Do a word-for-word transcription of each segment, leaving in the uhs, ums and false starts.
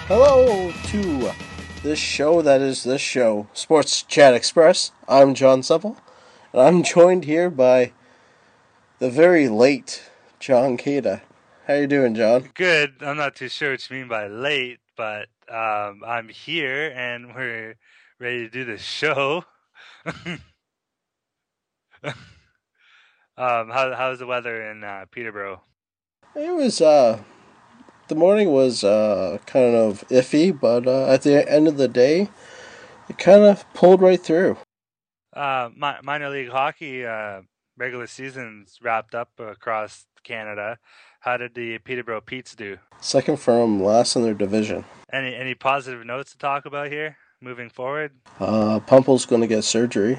Hello to this show that is this show, Sports Chat Express. I'm John Supple, and I'm joined here by the very late John Cada. How you doing, John? Good. I'm not too sure what you mean by late, but um, I'm here and we're ready to do the show. um, how how's the weather in uh, Peterborough? It was, uh, the morning was, uh, kind of iffy, but, uh, at the end of the day, it kind of pulled right through. Uh, mi- minor league hockey uh, regular season's wrapped up across Canada. How did the Peterborough Petes do? Second from last in their division. Any any positive notes to talk about here moving forward? Uh, Pumple's gonna get surgery.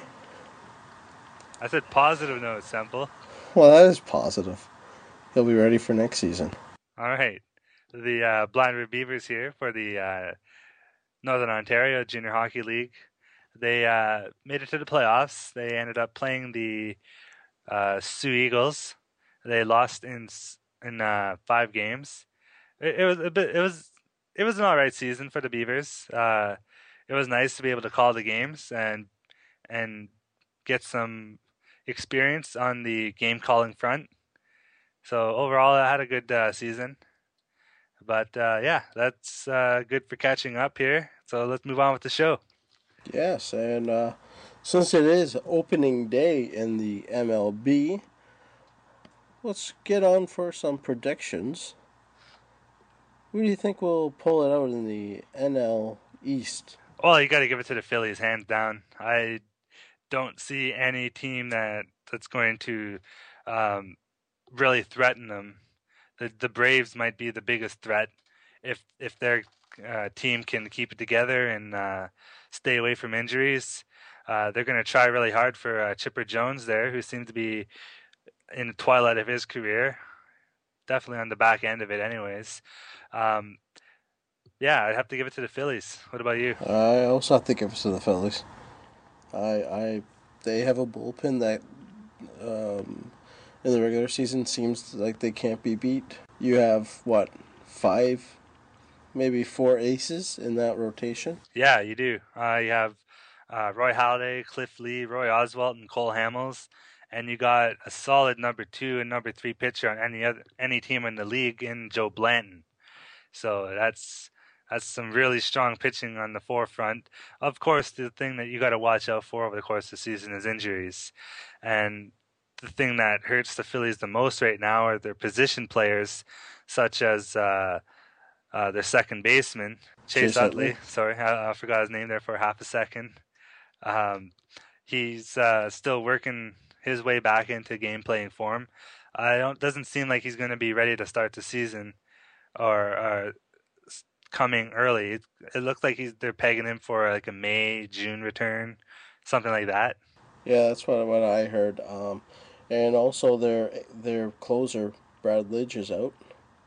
I said positive notes, Semple. Well, that is positive. He'll be ready for next season. All right. The uh, Blind River Beavers here for the uh, Northern Ontario Junior Hockey League. They uh, made it to the playoffs. They ended up playing the uh, Sioux Eagles. They lost in in uh, five games. It, it was a bit. It was it was an all right season for the Beavers. Uh, it was nice to be able to call the games and and get some experience on the game calling front. So overall, I had a good uh, season. But uh, yeah, that's uh, good for catching up here. So let's move on with the show. Yes, and uh, since it is opening day in the M L B, let's get on for some predictions. Who do you think will pull it out in the N L East? Well, you got to give it to the Phillies, hands down. I don't see any team that that's going to um, really threaten them. The the Braves might be the biggest threat if if their uh, team can keep it together and uh, stay away from injuries. Uh, they're going to try really hard for uh, Chipper Jones there, who seems to be in the twilight of his career, definitely on the back end of it, anyways. Um, yeah, I'd have to give it to the Phillies. What about you? I also have to give it to the Phillies. I, I, they have a bullpen that, um, in the regular season seems like they can't be beat. You have what, five, maybe four aces in that rotation. Yeah, you do. Uh, you have uh, Roy Halladay, Cliff Lee, Roy Oswalt, and Cole Hamels, and you got a solid number two and number three pitcher on any other any team in the league in Joe Blanton. So that's that's some really strong pitching on the forefront. Of course, the thing that you got to watch out for over the course of the season is injuries, and the thing that hurts the Phillies the most right now are their position players, such as uh, uh, their second baseman, Chase Chase Utley. Utley. Sorry, I, I forgot his name there for half a second. Um, he's uh, still working his way back into game playing form. I don't doesn't seem like he's going to be ready to start the season or, or coming early. It, it looks like he's they're pegging him for like a May June return, something like that. Yeah, that's what what I heard. Um, and also their their closer Brad Lidge is out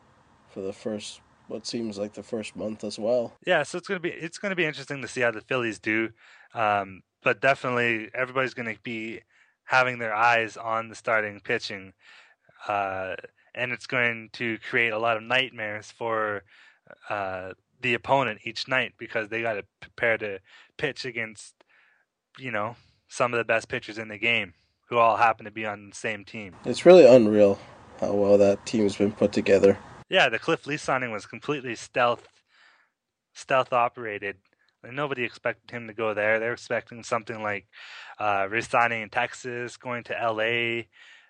for the first what seems like the first month as well. Yeah, so it's gonna be it's gonna be interesting to see how the Phillies do. Um, but definitely everybody's gonna be having their eyes on the starting pitching, uh, and it's going to create a lot of nightmares for uh, the opponent each night because they got to prepare to pitch against you know some of the best pitchers in the game who all happen to be on the same team. It's really unreal how well that team's been put together. Yeah, the Cliff Lee signing was completely stealth stealth operated. And nobody expected him to go there. They're expecting something like uh, resigning in Texas, going to L A.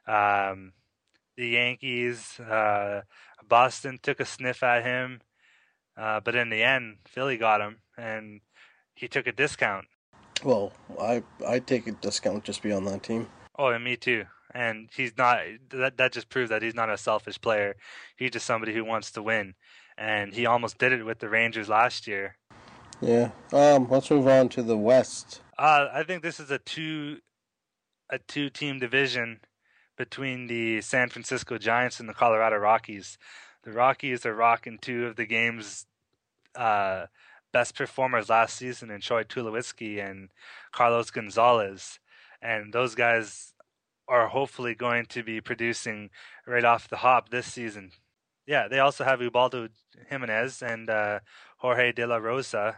Um, the Yankees, uh, Boston took a sniff at him, uh, but in the end, Philly got him, and he took a discount. Well, I I take a discount just to be on that team. Oh, and me too. And he's not. That that just proves that he's not a selfish player. He's just somebody who wants to win, and he almost did it with the Rangers last year. Yeah. Um. Let's move on to the West. Uh, I think this is a two a two team division between the San Francisco Giants and the Colorado Rockies. The Rockies are rocking two of the game's uh, best performers last season in Troy Tulowitzki and Carlos Gonzalez, and those guys are hopefully going to be producing right off the hop this season. Yeah, they also have Ubaldo Jimenez and uh, Jorge De La Rosa,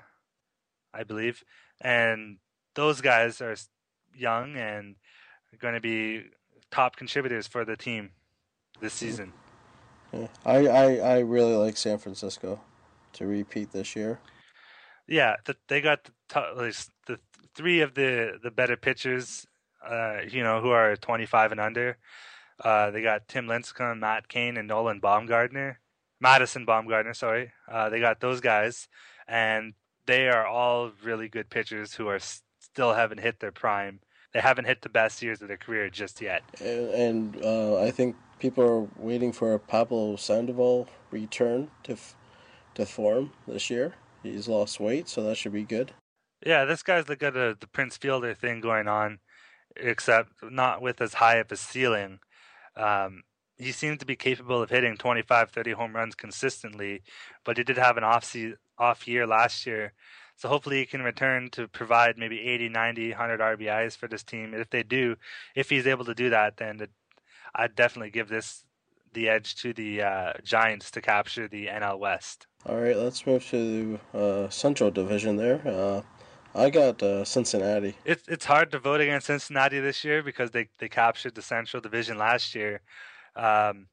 I believe, and those guys are young and going to be top contributors for the team this season. Yeah. I, I, I really like San Francisco to repeat this year. Yeah, the, they got the, top, the three of the, the better pitchers, uh, you know, who are twenty-five and under. Uh, they got Tim Lincecum, Matt Cain, and Nolan Baumgartner. Madison Baumgartner, sorry. Uh, they got those guys, and they are all really good pitchers who are still haven't hit their prime. They haven't hit the best years of their career just yet. And, and uh, I think people are waiting for a Pablo Sandoval return to to form this year. He's lost weight, so that should be good. Yeah, this guy's got a, the Prince Fielder thing going on, except not with as high of a ceiling. Um, he seemed to be capable of hitting twenty-five, thirty home runs consistently, but he did have an off se- off year last year. So hopefully he can return to provide maybe eighty, ninety, one hundred R B Is for this team. If they do, if he's able to do that, then it, I'd definitely give this the edge to the uh, Giants to capture the N L West. All right, let's move to the uh, Central Division there. Uh, I got uh, Cincinnati. It's it's hard to vote against Cincinnati this year because they, they captured the Central Division last year. Um,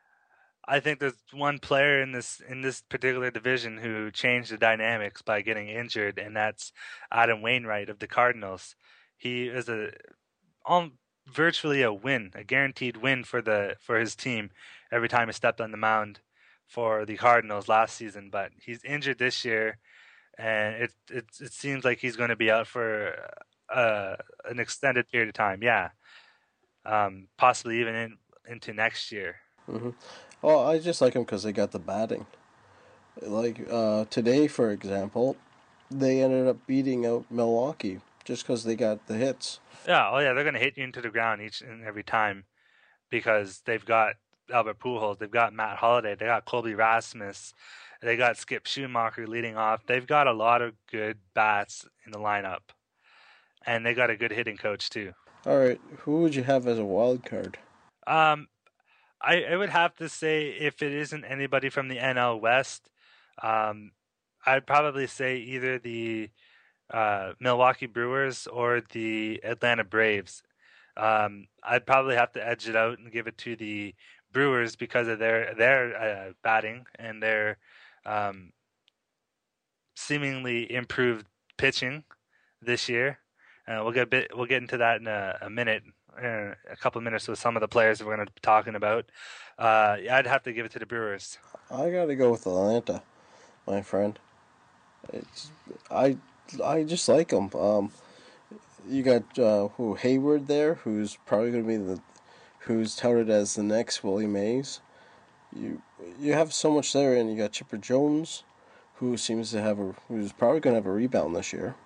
I think there's one player in this in this particular division who changed the dynamics by getting injured, and that's Adam Wainwright of the Cardinals. He is a on virtually a win, a guaranteed win for the for his team every time he stepped on the mound for the Cardinals last season. But he's injured this year, and it it it seems like he's going to be out for uh, an extended period of time. Yeah, um, possibly even in, into next year. Mm-hmm. Well, I just like him because they got the batting. Like uh, today, for example, they ended up beating out Milwaukee just because they got the hits. Yeah, oh yeah, they're going to hit you into the ground each and every time because they've got Albert Pujols, they've got Matt Holliday, they got Colby Rasmus, they got Skip Schumacher leading off. They've got a lot of good bats in the lineup, and they got a good hitting coach too. All right, who would you have as a wild card? Um, I, I would have to say if it isn't anybody from the N L West, um, I'd probably say either the uh, Milwaukee Brewers or the Atlanta Braves. Um, I'd probably have to edge it out and give it to the Brewers because of their their uh, batting and their um, seemingly improved pitching this year. Uh, we'll get a bit, we'll get into that in a, a minute, uh, a couple of minutes with some of the players that we're going to be talking about. Uh, I'd have to give it to the Brewers. I got to go with Atlanta, my friend. It's I I just like them. Um, you got uh, who Hayward there, who's probably going to be the who's touted as the next Willie Mays. You you have so much there, and you got Chipper Jones, who seems to have a who's probably going to have a rebound this year.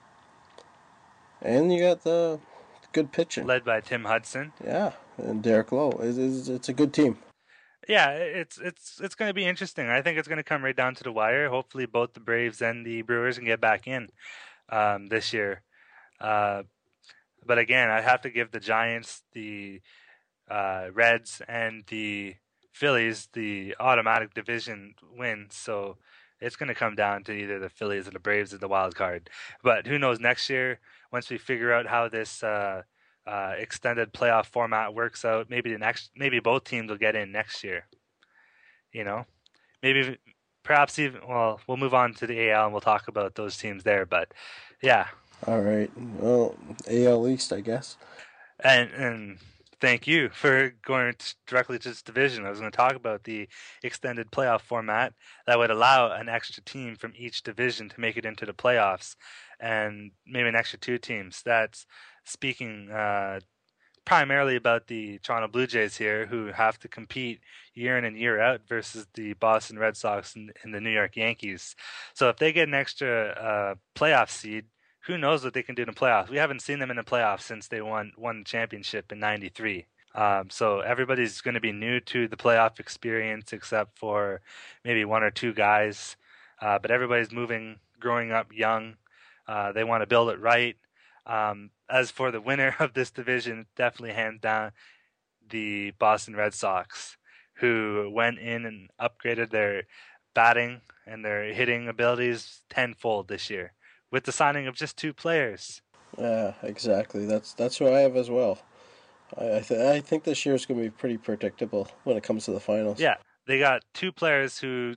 And you got the good pitching, led by Tim Hudson. Yeah, and Derek Lowe. It's, it's, it's a good team. Yeah, it's it's it's going to be interesting. I think it's going to come right down to the wire. Hopefully, both the Braves and the Brewers can get back in um, this year. Uh, but again, I have to give the Giants, the uh, Reds, and the Phillies the automatic division win. So it's going to come down to either the Phillies or the Braves as the wild card. But who knows next year? Once we figure out how this uh, uh, extended playoff format works out, maybe the next, maybe both teams will get in next year. You know, maybe perhaps even. Well, we'll move on to the A L and we'll talk about those teams there. But yeah. All right. Well, A L East, I guess. And and. Thank you for going directly to this division. I was going to talk about the extended playoff format that would allow an extra team from each division to make it into the playoffs, and maybe an extra two teams. That's speaking uh, primarily about the Toronto Blue Jays here, who have to compete year in and year out versus the Boston Red Sox and, and the New York Yankees. So if they get an extra uh, playoff seed, who knows what they can do in the playoffs? We haven't seen them in the playoffs since they won won the championship in ninety-three. Um, so everybody's going to be new to the playoff experience except for maybe one or two guys. Uh, but everybody's moving, growing up young. Uh, they want to build it right. Um, as for the winner of this division, definitely hands down the Boston Red Sox, who went in and upgraded their batting and their hitting abilities tenfold this year with the signing of just two players. Yeah, exactly. That's that's what I have as well. I I, th- I think this year is going to be pretty predictable when it comes to the finals. Yeah, they got two players who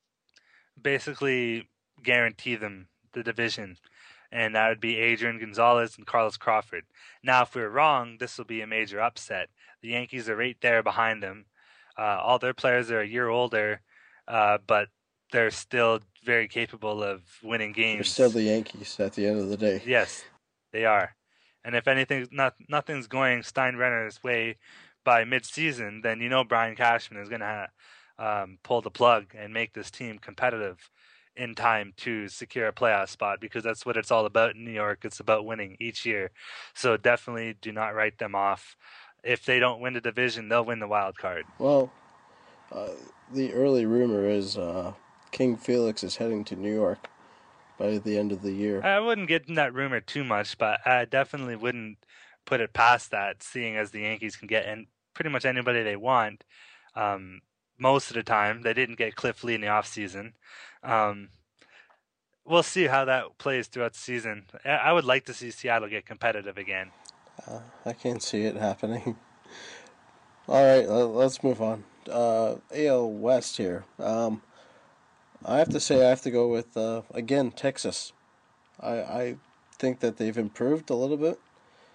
basically guarantee them the division, and that would be Adrian Gonzalez and Carlos Crawford. Now, if we're wrong, this will be a major upset. The Yankees are right there behind them. Uh, all their players are a year older, uh, but they're still very capable of winning games. They're still the Yankees at the end of the day. Yes, they are. And if anything, not nothing's going Steinbrenner's way by mid-season, then you know Brian Cashman is going to um, pull the plug and make this team competitive in time to secure a playoff spot, because that's what it's all about in New York. It's about winning each year. So definitely do not write them off. If they don't win the division, they'll win the wild card. Well, uh, the early rumor is uh, King Felix is heading to New York by the end of the year. I wouldn't get in that rumor too much, but I definitely wouldn't put it past that, seeing as the Yankees can get in pretty much anybody they want. Um, most of the time, they didn't get Cliff Lee in the offseason. Um, we'll see how that plays throughout the season. I would like to see Seattle get competitive again. Uh, I can't see it happening. All right, let's move on. Uh, A L West here. Um, I have to say I have to go with, uh, again, Texas. I, I think that they've improved a little bit.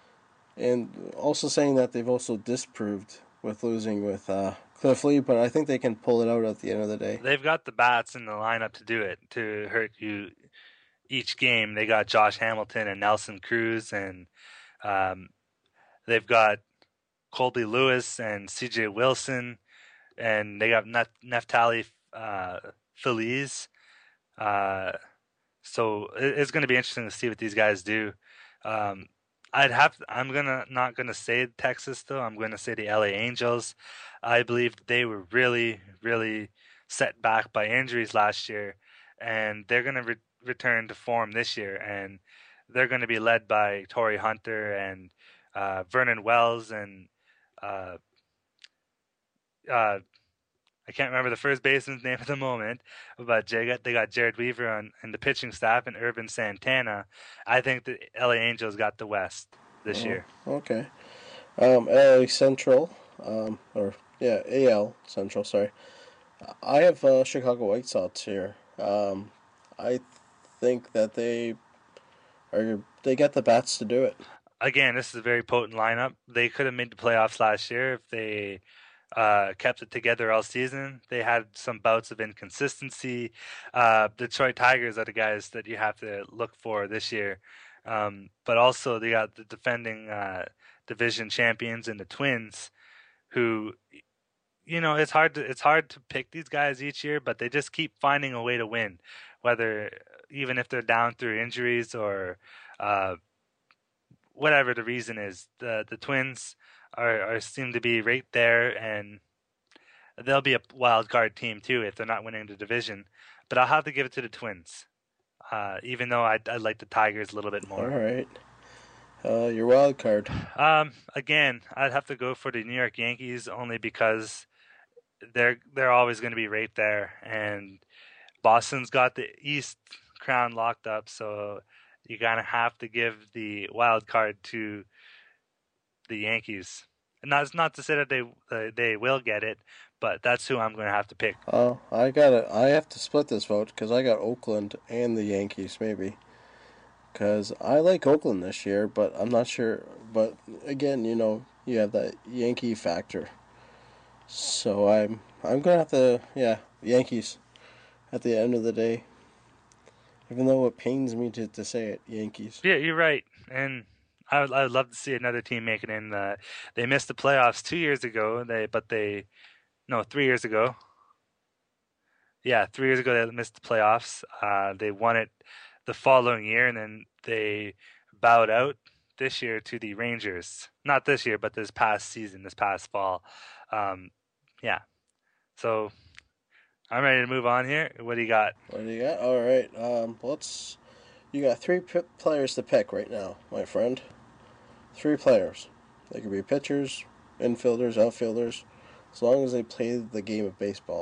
And also saying that they've also disproved with losing with uh, Cliff Lee, but I think they can pull it out at the end of the day. They've got the bats in the lineup to do it, to hurt you each game. They got Josh Hamilton and Nelson Cruz, and um, they've got Colby Lewis and C J Wilson, and they got Nef- Neftali uh, Feliz. Uh, so it's going to be interesting to see what these guys do. Um, I'd have. I'm gonna not gonna say Texas though. I'm going to say the L A Angels. I believe they were really, really set back by injuries last year, and they're going to re- return to form this year. And they're going to be led by Torrey Hunter and uh, Vernon Wells and uh, uh, I can't remember the first baseman's name at the moment, but they got, they got Jared Weaver on, on the pitching staff and Urban Santana. I think the L A Angels got the West this oh, year. Okay. Um, L A Central, um, or yeah, A L Central, sorry. I have uh, Chicago White Sox here. Um, I think that they are they got the bats to do it. Again, this is a very potent lineup. They could have made the playoffs last year if they uh, kept it together all season. They had some bouts of inconsistency. Uh, Detroit Tigers are the guys that you have to look for this year. Um, but also they got the defending uh, division champions and the Twins, who, you know, it's hard to it's hard to pick these guys each year, but they just keep finding a way to win, whether even if they're down through injuries or uh, whatever the reason is. The the Twins are, are seem to be right there, and they'll be a wild card team too if they're not winning the division. But I'll have to give it to the Twins, uh, even though I I like the Tigers a little bit more. All right. Uh, your wild card. Um, again, I'd have to go for the New York Yankees only because they're they're always going to be right there, and Boston's got the East crown locked up, so you kind of have to give the wild card to the Yankees. And that's not to say that they uh, they will get it, but that's who I'm going to have to pick. Oh, I got it. I have to split this vote because I got Oakland and the Yankees, maybe. Because I like Oakland this year, but I'm not sure. But again, you know, you have that Yankee factor. So I'm I'm gonna have to yeah Yankees at the end of the day. Even though it pains me to, to say it, Yankees. Yeah, you're right, and I would I would love to see another team make it in. Uh, they missed the playoffs two years ago. They but they no three years ago. Yeah, three years ago they missed the playoffs. Uh, they won it the following year, and then they bowed out this year to the Rangers. Not this year, but this past season, this past fall. Um, yeah. So I'm ready to move on here. What do you got? What do you got? All right. Um, let's. You got three p- players to pick right now, my friend. Three players. They could be pitchers, infielders, outfielders. as long as they play the game of baseball.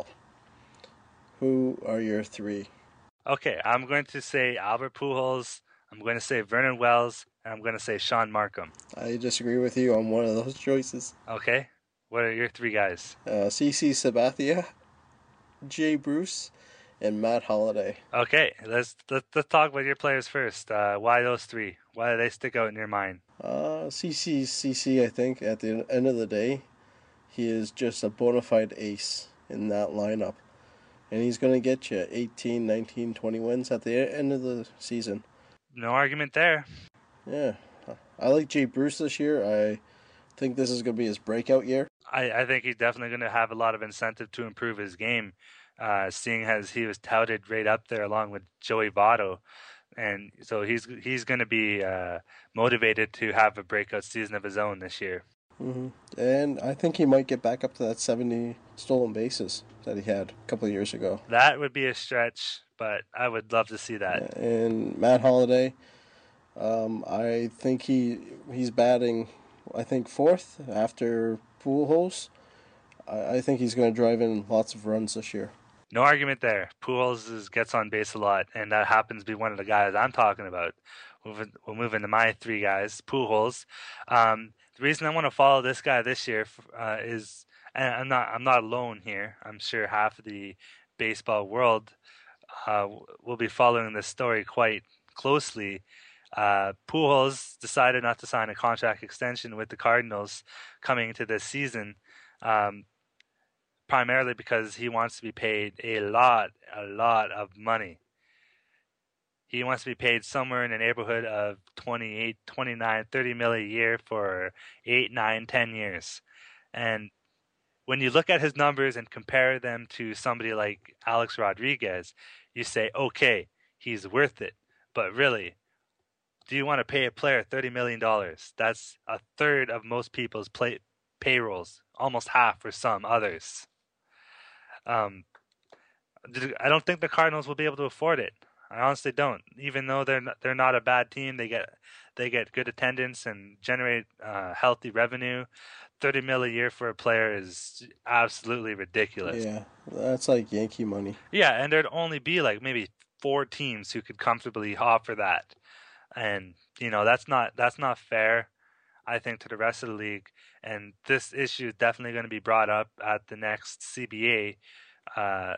Who are your three? Okay, I'm going to say Albert Pujols, I'm going to say Vernon Wells, and I'm going to say Sean Markham. I disagree with you on one of those choices. Okay, what are your three guys? Uh, CC Sabathia, Jay Bruce, and Matt Holliday. Okay, let's let's, let's talk about your players first. Uh, why those three? Why do they stick out in your mind? Uh, CC, CC, I think at the end of the day, he is just a bona fide ace in that lineup. And he's going to get you eighteen, nineteen, twenty wins at the end of the season. No argument there. Yeah. I like Jay Bruce this year. I think this is going to be his breakout year. I, I think he's definitely going to have a lot of incentive to improve his game, uh, seeing as he was touted right up there along with Joey Votto. And so he's he's going to be uh, motivated to have a breakout season of his own this year. Mm-hmm. And I think he might get back up to that seventy stolen bases that he had a couple of years ago. That would be a stretch, but I would love to see that. And Matt Holliday, um, I think he he's batting, I think, fourth after Pujols. I, I think he's going to drive in lots of runs this year. No argument there. Pujols is, gets on base a lot, and that happens to be one of the guys I'm talking about. Moving, we'll move into my three guys. Pujols. Um, the reason I want to follow this guy this year uh, is, and I'm not I'm not alone here. I'm sure half of the baseball world uh, will be following this story quite closely. Uh, Pujols decided not to sign a contract extension with the Cardinals coming into this season. Um, primarily because he wants to be paid a lot, a lot of money. He wants to be paid somewhere in the neighborhood of twenty-eight, twenty-nine, thirty mil a year for eight, nine, ten years. And when you look at his numbers and compare them to somebody like Alex Rodriguez, you say, okay, he's worth it. But really, do you want to pay a player thirty million dollars? That's a third of most people's play- payrolls, almost half for some others. Um, I don't think the Cardinals will be able to afford it. I honestly don't. Even though they're not, they're not a bad team, they get they get good attendance and generate uh, healthy revenue. Thirty mil a year for a player is absolutely ridiculous. Yeah, that's like Yankee money. Yeah, and there'd only be like maybe four teams who could comfortably offer that, and you know that's not that's not fair. I think to the rest of the league, and this issue is definitely going to be brought up at the next C B A uh,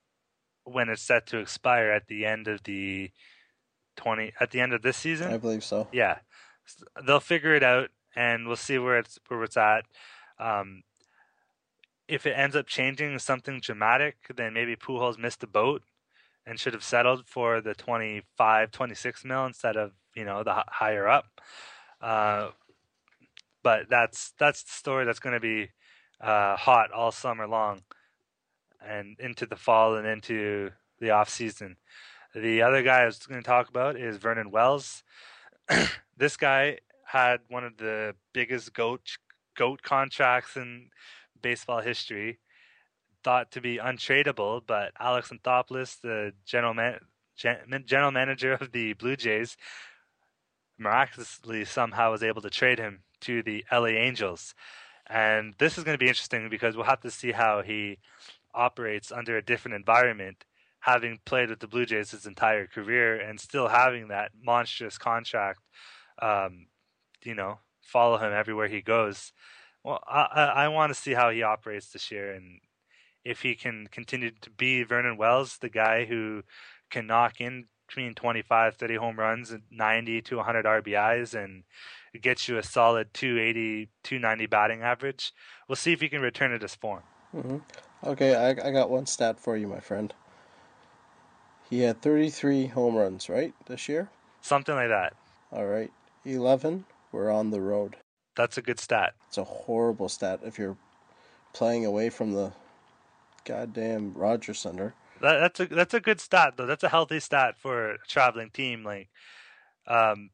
when it's set to expire at the end of the twenty at the end of this season. I believe so. Yeah, they'll figure it out, and we'll see where it's where it's at. Um, if it ends up changing something dramatic, then maybe Pujols missed the boat and should have settled for the twenty-five, twenty-six mil instead of you know the higher up. Uh, But that's that's the story that's going to be uh, hot all summer long, and into the fall and into the off season. The other guy I was going to talk about is Vernon Wells. This guy had one of the biggest goat goat contracts in baseball history, thought to be untradeable. But Alex Anthopoulos, the general man, gen, general manager of the Blue Jays, miraculously somehow was able to trade him to the L A Angels. And this is going to be interesting because we'll have to see how he operates under a different environment, having played with the Blue Jays his entire career and still having that monstrous contract, um, you know, follow him everywhere he goes. Well, I, I, I want to see how he operates this year, and if he can continue to be Vernon Wells, the guy who can knock in between twenty-five, thirty home runs, ninety to one hundred R B Is, and it gets you a solid two eighty, two ninety batting average. We'll see if he can return to this form. Mm-hmm. Okay, I, I got one stat for you, my friend. He had thirty-three home runs, right, this year? Something like that. All right. eleven were on the road. That's a good stat. It's a horrible stat if you're playing away from the goddamn Rogers Center. That, that's a that's a good stat though. That's a healthy stat for a traveling team. Like, um,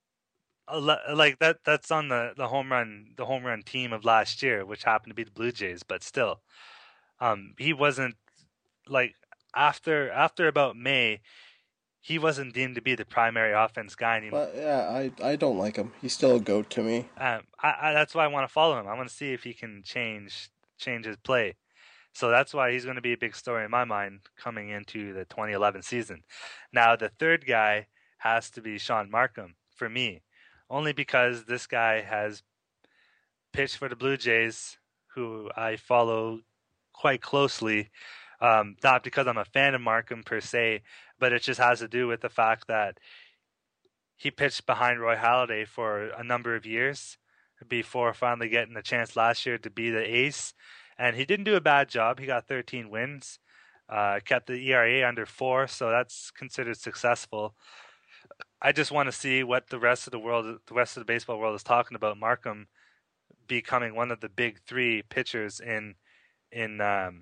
like that that's on the, the home run the home run team of last year, which happened to be the Blue Jays. But still, um, he wasn't like after after about May, he wasn't deemed to be the primary offense guy anymore. But yeah, I I don't like him. He's still a goat to me. Um, I, I that's why I want to follow him. I want to see if he can change change his play. So that's why he's going to be a big story in my mind coming into the twenty eleven season. Now, the third guy has to be Sean Markham for me, only because this guy has pitched for the Blue Jays, who I follow quite closely. Um, not because I'm a fan of Markham per se, but it just has to do with the fact that he pitched behind Roy Halladay for a number of years before finally getting a chance last year to be the ace. And he didn't do a bad job. He got thirteen wins, uh, kept the E R A under four, so that's considered successful. I just want to see what the rest of the world, the rest of the baseball world is talking about Markham becoming one of the big three pitchers in in um,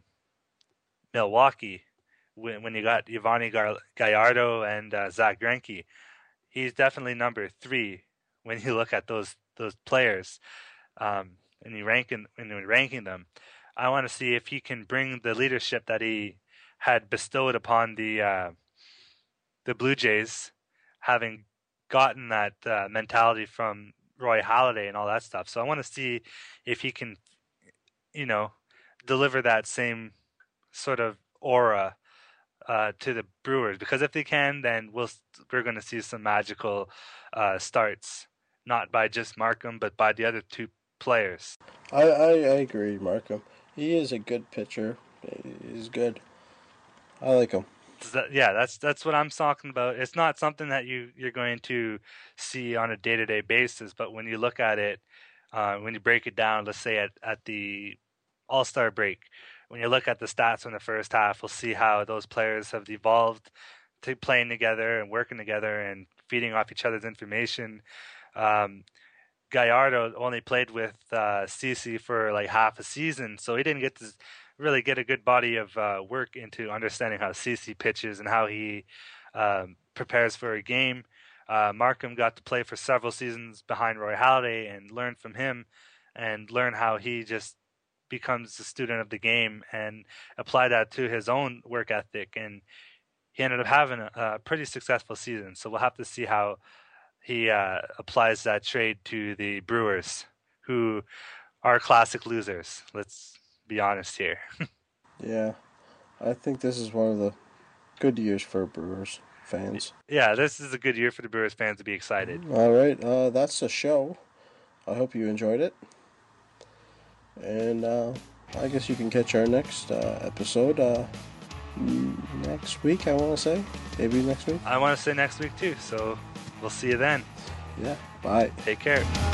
Milwaukee. When, when you got Yovani Gar- Gallardo and uh, Zach Greinke, he's definitely number three when you look at those those players, um, and you ranking when you're ranking them. I want to see if he can bring the leadership that he had bestowed upon the uh, the Blue Jays, having gotten that uh, mentality from Roy Halladay and all that stuff. So I want to see if he can, you know, deliver that same sort of aura uh, to the Brewers. Because if they can, then we'll we're going to see some magical uh, starts, not by just Markham, but by the other two players. I, I, I agree, Markham. He is a good pitcher. He's good. I like him. That, yeah, that's that's what I'm talking about. It's not something that you you're going to see on a day to day basis, but when you look at it, uh, when you break it down, let's say at at the All Star break, when you look at the stats from the first half, we'll see how those players have evolved to playing together and working together and feeding off each other's information. Um, Gallardo only played with uh, CeCe for like half a season, so he didn't get to really get a good body of uh, work into understanding how CeCe pitches and how he um, prepares for a game. Uh, Markham got to play for several seasons behind Roy Halladay and learn from him and learn how he just becomes a student of the game and apply that to his own work ethic. And he ended up having a, a pretty successful season. So we'll have to see how he uh, applies that trade to the Brewers, who are classic losers. Let's be honest here. Yeah, I think this is one of the good years for Brewers fans. Yeah, this is a good year for the Brewers fans to be excited. All right, uh, that's the show. I hope you enjoyed it. And uh, I guess you can catch our next uh, episode uh, next week, I want to say. Maybe next week? I want to say next week too, so we'll see you then. Yeah, bye. Take care.